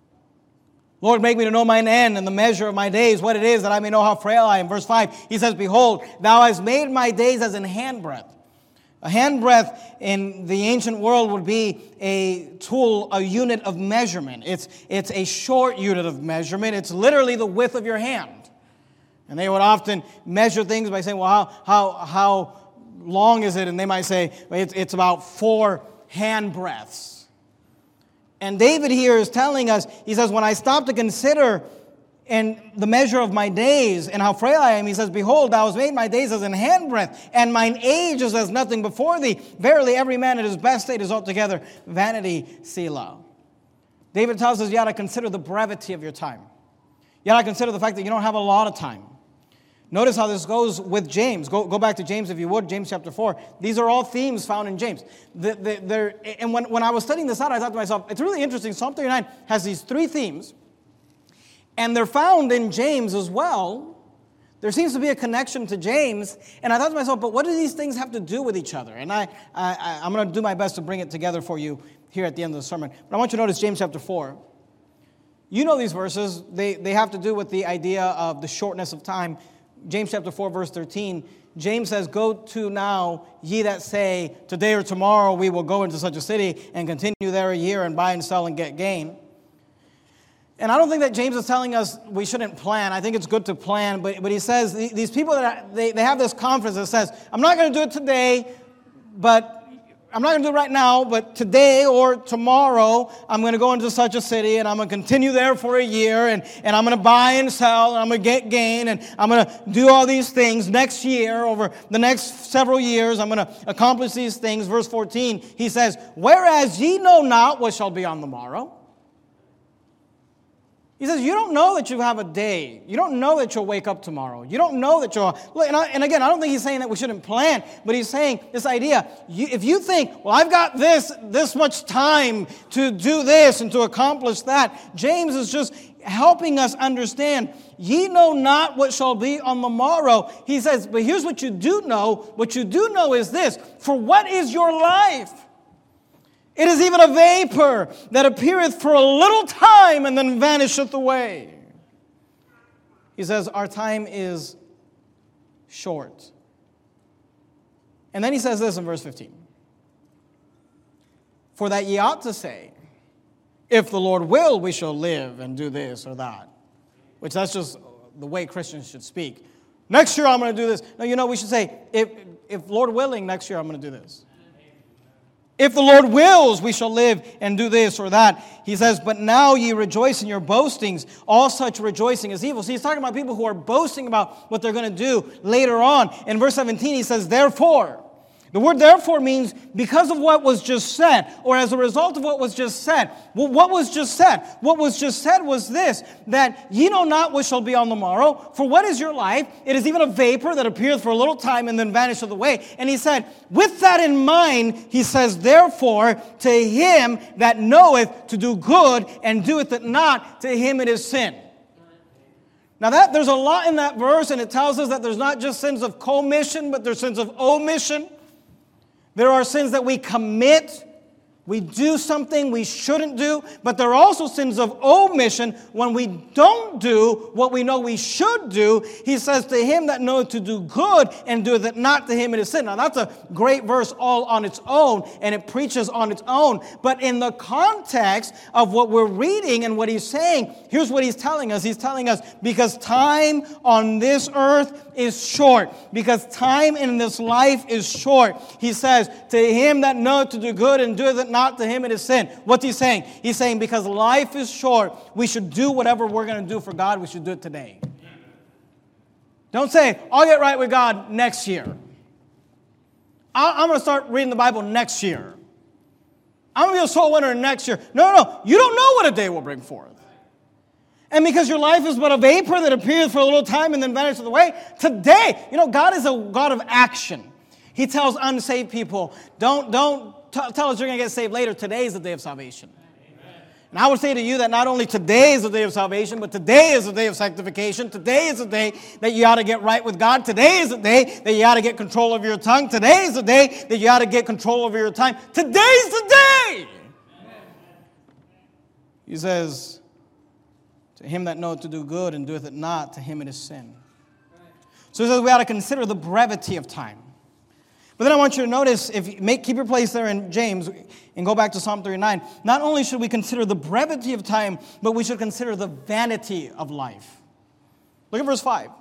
Lord, make me to know mine end and the measure of my days, what it is, that I may know how frail I am. Verse five, he says, behold, thou hast made my days as an handbreadth. A handbreadth in the ancient world would be a tool, a unit of measurement. It's, it's a short unit of measurement. It's literally the width of your hand. And they would often measure things by saying, well, how, how, how long is it? And they might say, well, it's, it's about four hand breadths. And David here is telling us, he says, when I stop to consider in the measure of my days and how frail I am, he says, behold, thou hast made my days as an handbreadth, and mine age is as nothing before thee. Verily, every man at his best state is altogether vanity, Selah. David tells us you got to consider the brevity of your time. You got to consider the fact that you don't have a lot of time. Notice how this goes with James. Go, go back to James if you would, James chapter four. These are all themes found in James. The, the, and when, when I was studying this out, I thought to myself, it's really interesting. Psalm thirty-nine has these three themes, and they're found in James as well. There seems to be a connection to James, and I thought to myself, but what do these things have to do with each other? And I, I, I'm going to do my best to bring it together for you here at the end of the sermon. But I want you to notice James chapter four. You know these verses. They, they have to do with the idea of the shortness of time. James chapter four, verse thirteen, James says, go to now, ye that say, today or tomorrow we will go into such a city and continue there a year and buy and sell and get gain. And I don't think that James is telling us we shouldn't plan. I think it's good to plan, but, but he says, these people, that they, they have this conference that says, I'm not going to do it today, but I'm not going to do it right now, but today or tomorrow, I'm going to go into such a city, and I'm going to continue there for a year, and, and I'm going to buy and sell, and I'm going to get gain, and I'm going to do all these things next year, over the next several years. I'm going to accomplish these things. Verse fourteen, he says, whereas ye know not what shall be on the morrow. He says, you don't know that you have a day. You don't know that you'll wake up tomorrow. You don't know that you'll... And, I, and again, I don't think he's saying that we shouldn't plan, but he's saying this idea. You, if you think, well, I've got this, this much time to do this and to accomplish that, James is just helping us understand, ye know not what shall be on the morrow. He says, but here's what you do know. What you do know is this, for what is your life? It is even a vapor that appeareth for a little time and then vanisheth away. He says, our time is short. And then he says this in verse fifteen. For that ye ought to say, if the Lord will, we shall live and do this or that. Which that's just the way Christians should speak. Next year I'm going to do this. No, you know, we should say, if, if Lord willing, next year I'm going to do this. If the Lord wills, we shall live and do this or that. He says, but now ye rejoice in your boastings. All such rejoicing is evil. See, he's talking about people who are boasting about what they're going to do later on. In verse seventeen, he says, therefore. The word therefore means because of what was just said, or as a result of what was just said. Well, what was just said? What was just said was this, that ye know not what shall be on the morrow, for what is your life? It is even a vapor that appeareth for a little time and then vanisheth away. And he said, with that in mind, he says, therefore, to him that knoweth to do good and doeth it not, to him it is sin. Now that there's a lot in that verse, and it tells us that there's not just sins of commission, but there's sins of omission. There are sins that we commit. We do something we shouldn't do, but there are also sins of omission when we don't do what we know we should do. He says, to him that knoweth to do good and doeth it not, to him it is sin. Now that's a great verse all on its own, and it preaches on its own. But in the context of what we're reading and what he's saying, here's what he's telling us. He's telling us because time on this earth is short, because time in this life is short. He says, to him that knoweth to do good and doeth it not, to him it is sin. What's he saying? He's saying because life is short, we should do whatever we're going to do for God. We should do it today. Don't say, I'll get right with God next year. I'm going to start reading the Bible next year. I'm going to be a soul winner next year. No, no, no. You don't know what a day will bring forth. And because your life is but a vapor that appears for a little time and then vanishes away, today, you know, God is a God of action. He tells unsaved people, don't, don't t- tell us you're going to get saved later. Today is the day of salvation. Amen. And I would say to you that not only today is the day of salvation, but today is the day of sanctification. Today is the day that you ought to get right with God. Today is the day that you ought to get control of your tongue. Today is the day that you ought to get control over your time. Today's the day. Amen. He says, to him that knoweth to do good and doeth it not, to him it is sin. So he says we ought to consider the brevity of time. But then I want you to notice, if you make, keep your place there in James and go back to Psalm thirty-nine, not only should we consider the brevity of time, but we should consider the vanity of life. Look at verse five.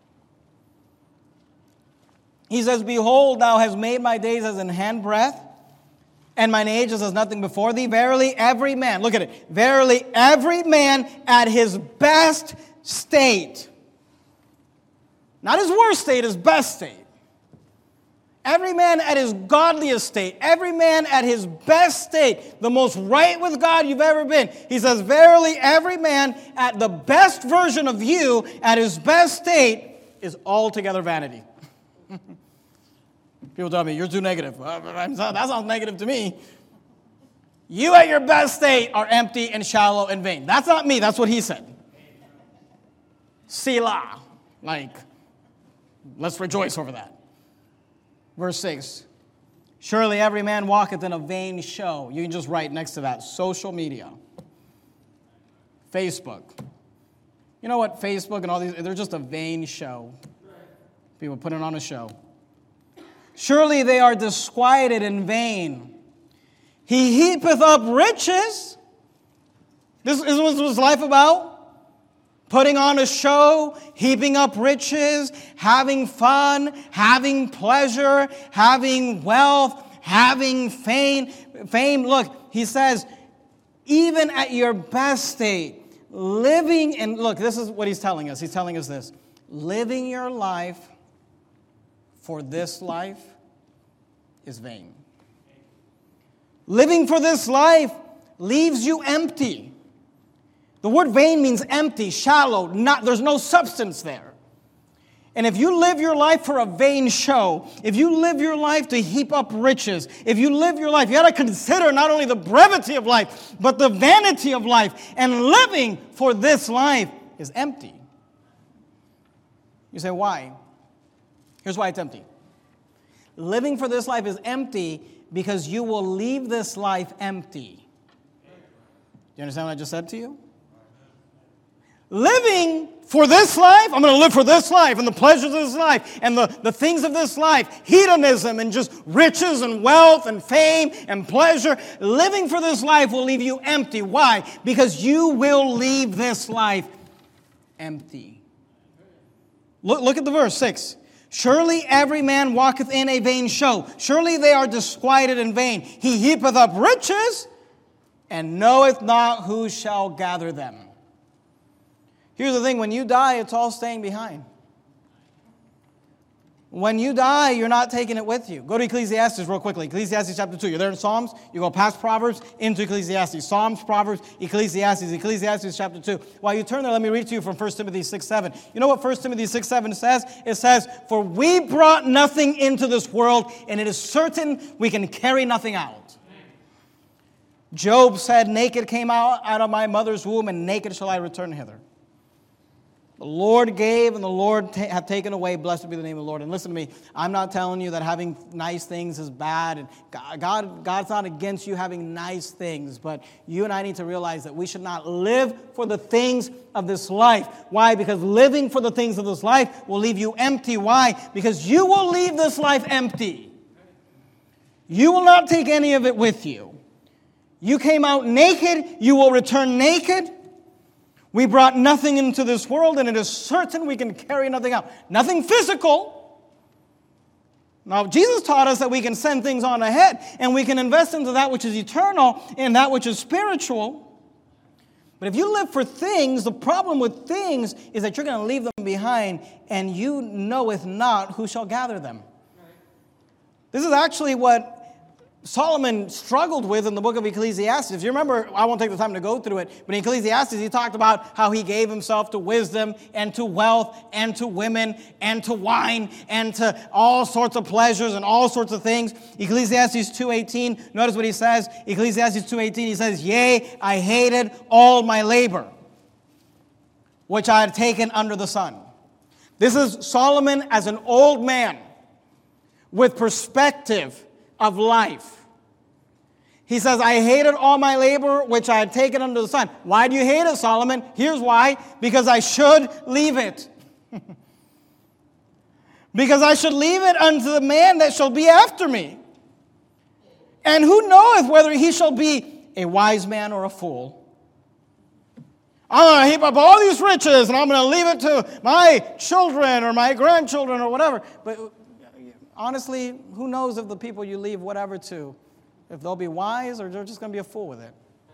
He says, behold, thou hast made my days as an handbreadth, and mine age is as nothing before thee. Verily, every man, look at it, verily, every man at his best state, not his worst state, his best state. Every man at his godliest state, every man at his best state, the most right with God you've ever been. He says, verily, every man at the best version of you, at his best state, is altogether vanity. People tell me, you're too negative. Well, that sounds negative to me. You at your best state are empty and shallow and vain. That's not me. That's what he said. Selah. Like, let's rejoice over that. Verse six. Surely every man walketh in a vain show. You can just write next to that. Social media. Facebook. You know what? Facebook and all these, they're just a vain show. People putting on a show. Surely they are disquieted in vain. He heapeth up riches. This is what his life about. Putting on a show, heaping up riches, having fun, having pleasure, having wealth, having fame. Fame. Look, he says, even at your best state, living, and look, this is what he's telling us. He's telling us this. Living your life for this life is vain. Living for this life leaves you empty. The word vain means empty, shallow, not, there's no substance there. And if you live your life for a vain show, if you live your life to heap up riches, if you live your life, you got to consider not only the brevity of life, but the vanity of life. And living for this life is empty. You say, why? Here's why it's empty. Living for this life is empty because you will leave this life empty. Do you understand what I just said to you? Living for this life, I'm going to live for this life and the pleasures of this life and the, the things of this life, hedonism and just riches and wealth and fame and pleasure. Living for this life will leave you empty. Why? Because you will leave this life empty. Look, look at the verse, six. Surely every man walketh in a vain show. Surely they are disquieted in vain. He heapeth up riches and knoweth not who shall gather them. Here's the thing, when you die, it's all staying behind. When you die, you're not taking it with you. Go to Ecclesiastes real quickly. Ecclesiastes chapter two. You're there in Psalms. You go past Proverbs into Ecclesiastes. Psalms, Proverbs, Ecclesiastes. Ecclesiastes chapter two. While you turn there, let me read to you from First Timothy six seven. You know what First Timothy six seven says? It says, for we brought nothing into this world, and it is certain we can carry nothing out. Job said, naked came out, out of my mother's womb, and naked shall I return hither. The Lord gave and the Lord ta- have taken away. Blessed be the name of the Lord. And listen to me. I'm not telling you that having nice things is bad. And God, God's not against you having nice things. But you and I need to realize that we should not live for the things of this life. Why? Because living for the things of this life will leave you empty. Why? Because you will leave this life empty. You will not take any of it with you. You came out naked. You will return naked. We brought nothing into this world, and it is certain we can carry nothing out. Nothing physical. Now, Jesus taught us that we can send things on ahead, and we can invest into that which is eternal and that which is spiritual. But if you live for things, the problem with things is that you're going to leave them behind, and you knoweth not who shall gather them. This is actually what Solomon struggled with in the book of Ecclesiastes. If you remember, I won't take the time to go through it, but in Ecclesiastes he talked about how he gave himself to wisdom and to wealth and to women and to wine and to all sorts of pleasures and all sorts of things. Ecclesiastes two eighteen, notice what he says. Ecclesiastes two eighteen, he says, "Yea, I hated all my labor, which I had taken under the sun." This is Solomon as an old man with perspective of life. He says, "I hated all my labor, which I had taken under the sun." Why do you hate it, Solomon? Here's why. Because I should leave it. Because I should leave it unto the man that shall be after me. And who knoweth whether he shall be a wise man or a fool? I'm going to heap up all these riches, and I'm going to leave it to my children or my grandchildren or whatever. But honestly, who knows if the people you leave whatever to, if they'll be wise or they're just going to be a fool with it.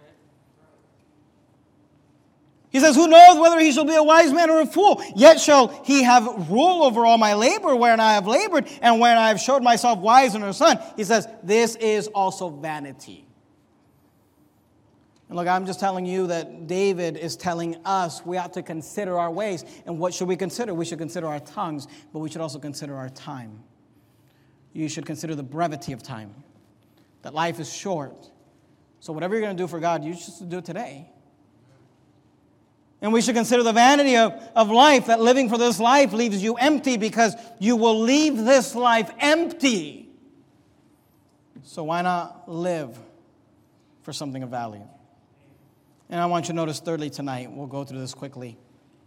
He says, "Who knoweth whether he shall be a wise man or a fool? Yet shall he have rule over all my labor wherein I have labored, and wherein I have showed myself wise under the sun." He says, this is also vanity. And look, I'm just telling you that David is telling us we ought to consider our ways. And what should we consider? We should consider our tongues, but we should also consider our time. You should consider the brevity of time, that life is short. So whatever you're going to do for God, you should do it today. And we should consider the vanity of, of life, that living for this life leaves you empty because you will leave this life empty. So why not live for something of value? And I want you to notice thirdly tonight, we'll go through this quickly.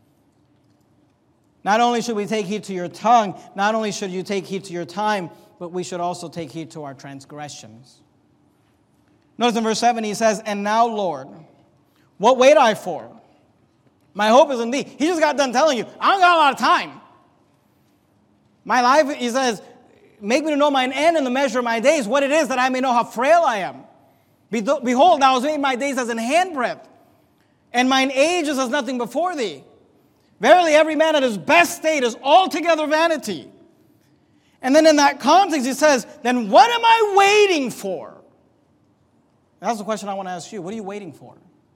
Not only should we take heed to your tongue, not only should you take heed to your time, but we should also take heed to our transgressions. Notice in verse seven, he says, "And now, Lord, what wait I for? My hope is in thee." He just got done telling you, I don't got a lot of time. My life, he says, "Make me to know mine end and the measure of my days, what it is that I may know how frail I am. Behold, thou hast made my days as an handbreadth, and mine age is as nothing before thee. Verily, every man at his best state is altogether vanity." And then in that context, he says, then what am I waiting for? That's the question I want to ask you. What are you waiting for?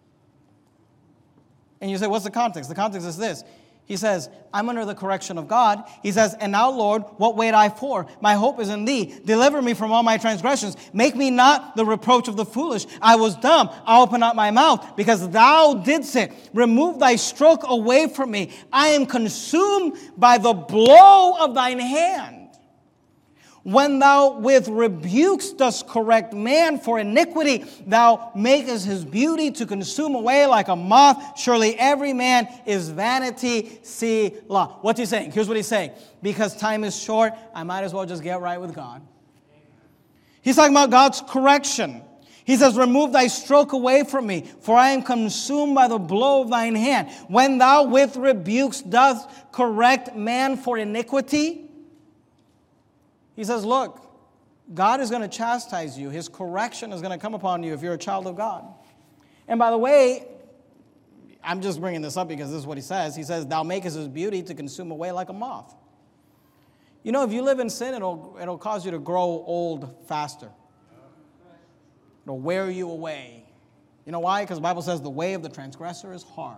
And you say, what's the context? The context is this. He says, I'm under the correction of God. He says, "And now, Lord, what wait I for? My hope is in thee. Deliver me from all my transgressions. Make me not the reproach of the foolish. I was dumb. I opened not my mouth, because thou didst it. Remove thy stroke away from me. I am consumed by the blow of thine hand. When thou with rebukes dost correct man for iniquity, thou makest his beauty to consume away like a moth. Surely every man is vanity, Selah." What's he saying? Here's what he's saying. Because time is short, I might as well just get right with God. He's talking about God's correction. He says, "Remove thy stroke away from me, for I am consumed by the blow of thine hand. When thou with rebukes dost correct man for iniquity." He says, look, God is going to chastise you. His correction is going to come upon you if you're a child of God. And by the way, I'm just bringing this up because this is what he says. He says, "Thou makest his beauty to consume away like a moth." You know, if you live in sin, it'll, it'll cause you to grow old faster. It'll wear you away. You know why? Because the Bible says the way of the transgressor is hard.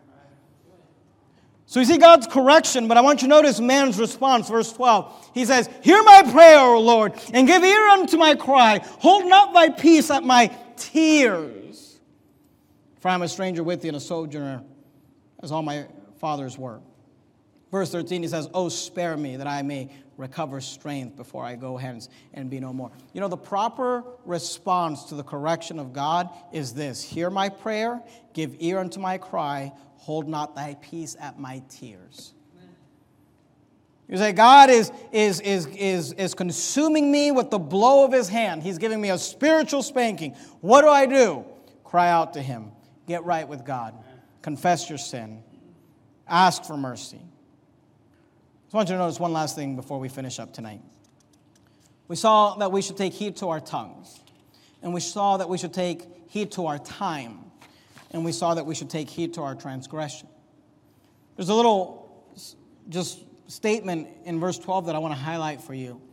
So you see God's correction, but I want you to notice man's response, verse twelve. He says, "Hear my prayer, O Lord, and give ear unto my cry. Hold not thy peace at my tears. For I am a stranger with thee and a sojourner, as all my fathers were." Verse thirteen, he says, "Oh, spare me, that I may recover strength before I go hence and be no more." You know, the proper response to the correction of God is this: "Hear my prayer, give ear unto my cry, hold not thy peace at my tears." You say, God is, is, is, is, is consuming me with the blow of his hand. He's giving me a spiritual spanking. What do I do? Cry out to him. Get right with God. Confess your sin. Ask for mercy. I just want you to notice one last thing before we finish up tonight. We saw that we should take heed to our tongues. And we saw that we should take heed to our time. And we saw that we should take heed to our transgression. There's a little just statement in verse twelve that I want to highlight for you.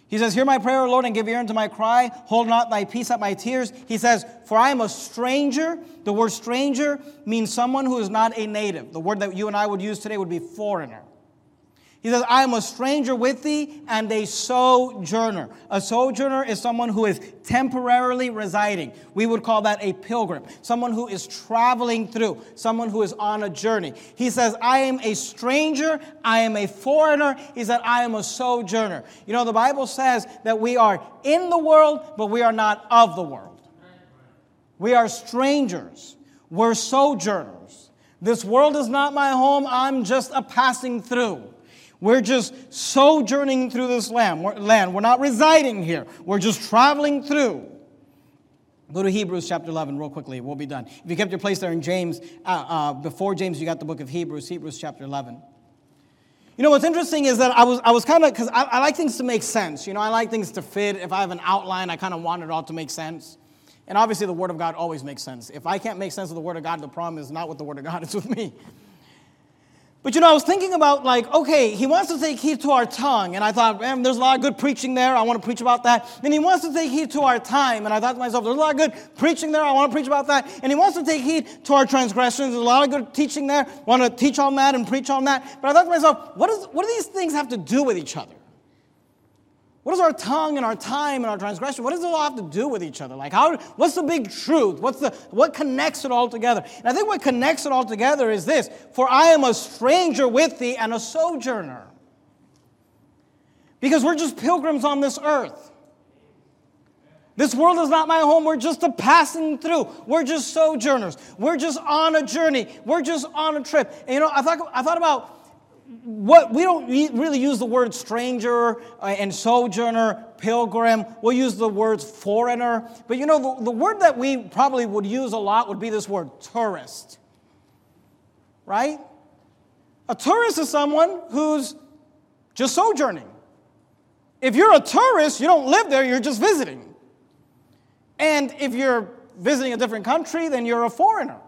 He says, hear my prayer, O Lord, and give ear unto my cry. Hold not thy peace at my tears. He says, for I am a stranger. The word stranger means someone who is not a native. The word that you and I would use today would be foreigner. He says, I am a stranger with thee and a sojourner. A sojourner is someone who is temporarily residing. We would call that a pilgrim. Someone who is traveling through. Someone who is on a journey. He says, I am a stranger. I am a foreigner. He said, I am a sojourner. You know, the Bible says that we are in the world, but we are not of the world. We are strangers. We're sojourners. This world is not my home. I'm just a passing through. We're just sojourning through this land. We're, land. We're not residing here. We're just traveling through. Go to Hebrews chapter eleven real quickly. We'll be done. If you kept your place there in James, uh, uh, before James, you got the book of Hebrews, Hebrews chapter eleven. You know, what's interesting is that I was I was kind of, because I, I like things to make sense. You know, I like things to fit. If I have an outline, I kind of want it all to make sense. And obviously, the Word of God always makes sense. If I can't make sense of the Word of God, the problem is not with the Word of God, it's with me. But, you know, I was thinking about, like, okay, he wants to take heed to our tongue. And I thought, man, there's a lot of good preaching there. I want to preach about that. And he wants to take heed to our time. And I thought to myself, there's a lot of good preaching there. I want to preach about that. And he wants to take heed to our transgressions. There's a lot of good teaching there. I want to teach on that and preach on that. But I thought to myself, what, is, what do these things have to do with each other? What does our tongue and our time and our transgression, what does it all have to do with each other? Like, how? What's the big truth? What's the what connects it all together? And I think what connects it all together is this: for I am a stranger with thee and a sojourner. Because we're just pilgrims on this earth. This world is not my home. We're just a passing through. We're just sojourners. We're just on a journey. We're just on a trip. And you know, I thought I thought about what we don't really use the word stranger and sojourner, pilgrim. We'll use the words foreigner. But you know, the, the word that we probably would use a lot would be this word tourist. Right? A tourist is someone who's just sojourning. If you're a tourist, you don't live there, you're just visiting. And if you're visiting a different country, then you're a foreigner.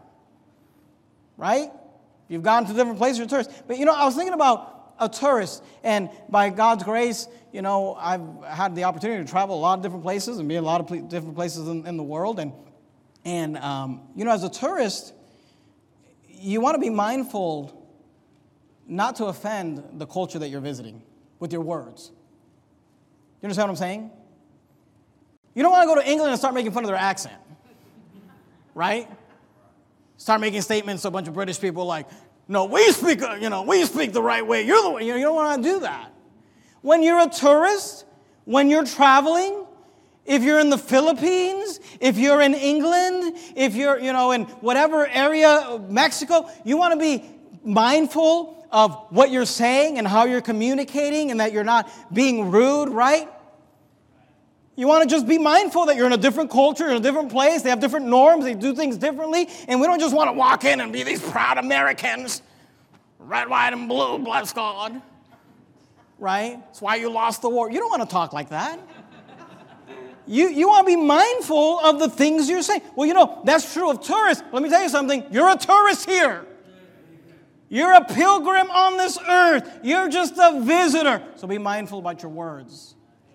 Right? You've gone to different places, you're a tourist. But, you know, I was thinking about a tourist, and by God's grace, you know, I've had the opportunity to travel a lot of different places and be in a lot of pl- different places in, in the world. And, and um, you know, as a tourist, you want to be mindful not to offend the culture that you're visiting with your words. You understand what I'm saying? You don't want to go to England and start making fun of their accent, right? Start making statements to a bunch of British people like, no, we speak, you know, we speak the right way. You're the way. You know, you don't want to do that. When you're a tourist, when you're traveling, if you're in the Philippines, if you're in England, if you're, you know, in whatever area of Mexico, you want to be mindful of what you're saying and how you're communicating and that you're not being rude, right? You want to just be mindful that you're in a different culture, in a different place. They have different norms. They do things differently. And we don't just want to walk in and be these proud Americans. Red, white, and blue, bless God. Right? That's why you lost the war. You don't want to talk like that. You, you want to be mindful of the things you're saying. Well, you know, that's true of tourists. Let me tell you something. You're a tourist here. You're a pilgrim on this earth. You're just a visitor. So be mindful about your words.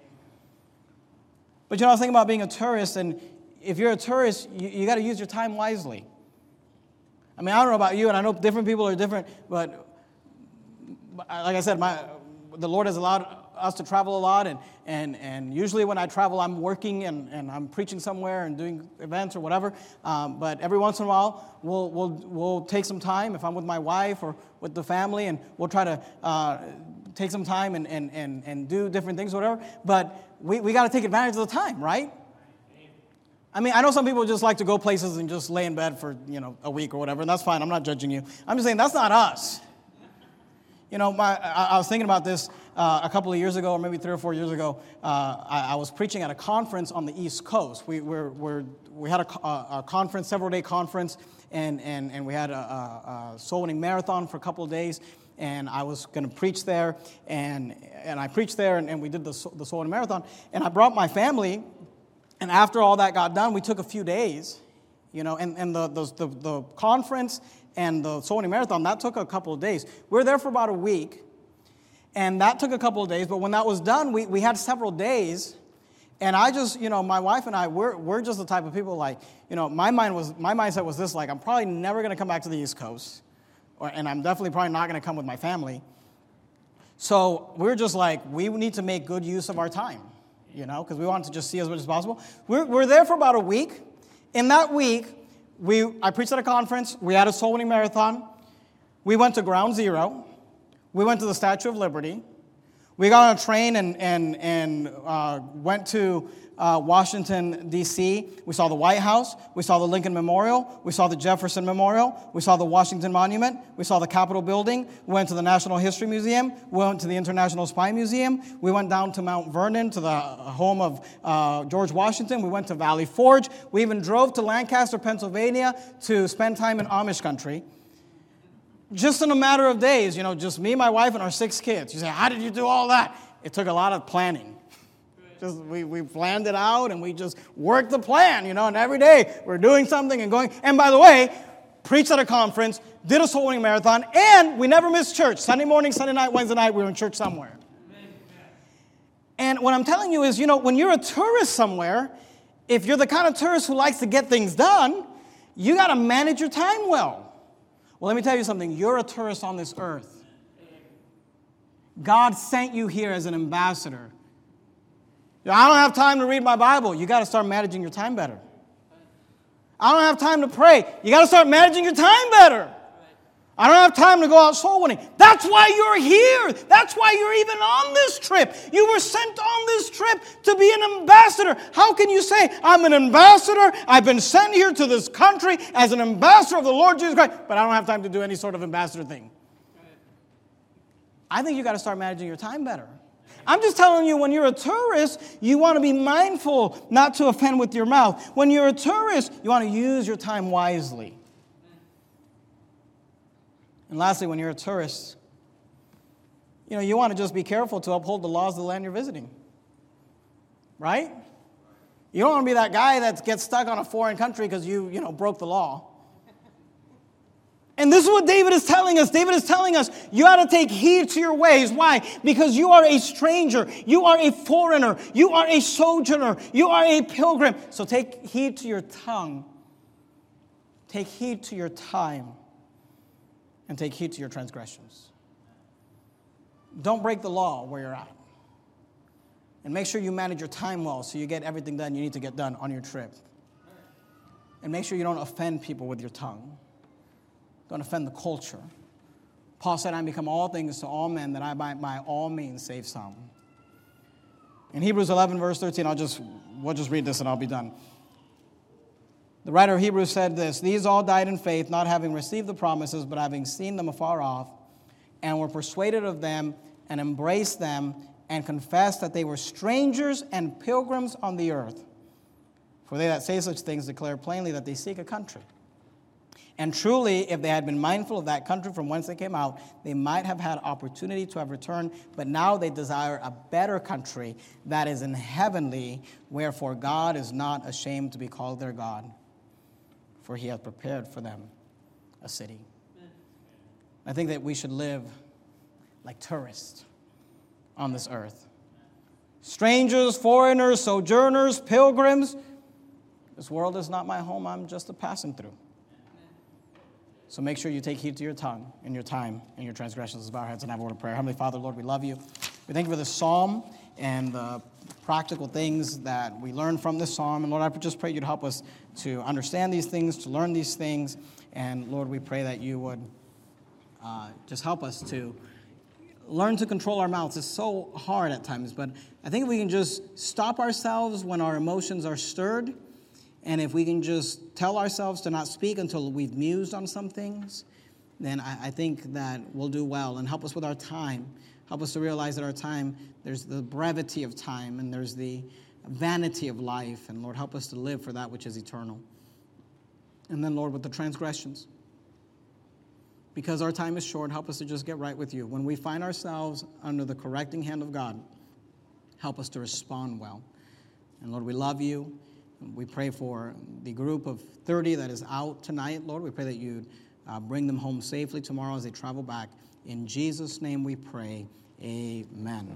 But you know, I was thinking about being a tourist, and if you're a tourist, you, you got to use your time wisely. I mean, I don't know about you, and I know different people are different, but like I said, my the Lord has allowed us to travel a lot, and and, and usually when I travel, I'm working and, and I'm preaching somewhere and doing events or whatever. Um, but every once in a while, we'll we'll we'll take some time if I'm with my wife or with the family, and we'll try to uh, take some time and, and, and, and do different things or whatever. But we, we got to take advantage of the time, right? I mean, I know some people just like to go places and just lay in bed for, you know, a week or whatever, and that's fine. I'm not judging you. I'm just saying that's not us. You know, my, I, I was thinking about this uh, a couple of years ago, or maybe three or four years ago. Uh, I, I was preaching at a conference on the East Coast. We we're, we're, we had a, a, a conference, several-day conference, and, and, and we had a, a, a soul-winning marathon for a couple of days. And I was going to preach there, and and I preached there, and, and we did the, the Soul Winning Marathon. And I brought my family, and after all that got done, we took a few days, you know, and, and the, the, the, the conference and the Soul Winning Marathon, that took a couple of days. We were there for about a week, And that took a couple of days, but when that was done, we, we had several days. And I just, you know, my wife and I, we're, we're just the type of people like, you know, my mind was, my mindset was this, like, I'm probably never going to come back to the East Coast. Or, and I'm definitely probably not going to come with my family. So we're just like, we need to make good use of our time, you know, because we wanted to just see as much as possible. We're, we're there for about a week. In that week, we I preached at a conference. We had a soul winning marathon. We went to Ground Zero. We went to the Statue of Liberty. We got on a train and, and, and uh, went to uh, Washington, D C We saw the White House. We saw the Lincoln Memorial. We saw the Jefferson Memorial. We saw the Washington Monument. We saw the Capitol Building. We went to the National History Museum. We went to the International Spy Museum. We went down to Mount Vernon, to the home of uh, George Washington. We went to Valley Forge. We even drove to Lancaster, Pennsylvania to spend time in Amish country. Just in a matter of days, you know, just me, my wife, and our six kids. You say, how did you do all that? It took a lot of planning. Just we, we planned it out, and we just worked the plan, you know, and every day we're doing something and going. And by the way, preached at a conference, did a soul winning marathon, and we never missed church. Sunday morning, Sunday night, Wednesday night, we were in church somewhere. And what I'm telling you is, you know, when you're a tourist somewhere, if you're the kind of tourist who likes to get things done, you got to manage your time well. Well, let me tell you something. You're a tourist on this earth. God sent you here as an ambassador. I don't have time to read my Bible. You got to start managing your time better. I don't have time to pray. You got to start managing your time better. I don't have time to go out soul winning. That's why you're here. That's why you're even on this trip. You were sent on this trip to be an ambassador. How can you say, I'm an ambassador, I've been sent here to this country as an ambassador of the Lord Jesus Christ, but I don't have time to do any sort of ambassador thing? I think you got to start managing your time better. I'm just telling you, when you're a tourist, you want to be mindful not to offend with your mouth. When you're a tourist, you want to use your time wisely. And lastly, when you're a tourist, you know, you want to just be careful to uphold the laws of the land you're visiting. Right? You don't want to be that guy that gets stuck on a foreign country because you, you know, broke the law. And this is what David is telling us. David is telling us, you ought to take heed to your ways. Why? Because you are a stranger. You are a foreigner. You are a sojourner. You are a pilgrim. So take heed to your tongue. Take heed to your time. And take heed to your transgressions. Don't break the law where you're at. And make sure you manage your time well so you get everything done you need to get done on your trip. And make sure you don't offend people with your tongue. Don't offend the culture. Paul said, I become all things to all men, that I might by all means save some. In Hebrews eleven, verse thirteen, I'll just, we'll just read this and I'll be done. The writer of Hebrews said this, these all died in faith, not having received the promises, but having seen them afar off, and were persuaded of them, and embraced them, and confessed that they were strangers and pilgrims on the earth. For they that say such things declare plainly that they seek a country. And truly, if they had been mindful of that country from whence they came out, they might have had opportunity to have returned. But now they desire a better country that is in heavenly, wherefore God is not ashamed to be called their God, for he hath prepared for them a city. I think that we should live like tourists on this earth. Strangers, foreigners, sojourners, pilgrims. This world is not my home. I'm just a passing through. So make sure you take heed to your tongue and your time and your transgressions. Let's bow our heads and have a word of prayer. Heavenly Father, Lord, we love you. We thank you for this psalm and the practical things that we learn from this psalm. And Lord, I just pray you'd help us to understand these things, to learn these things. And Lord, we pray that you would uh, just help us to learn to control our mouths. It's so hard at times, but I think if we can just stop ourselves when our emotions are stirred, and if we can just tell ourselves to not speak until we've mused on some things, then I, I think that we'll do well. And help us with our time. Help us to realize that our time, there's the brevity of time, and there's the vanity of life. And Lord, help us to live for that which is eternal. And then, Lord, with the transgressions. Because our time is short, help us to just get right with you. When we find ourselves under the correcting hand of God, help us to respond well. And Lord, we love you. We pray for the group of thirty that is out tonight, Lord. We pray that you'd uh, bring them home safely tomorrow as they travel back. In Jesus' name we pray, Amen.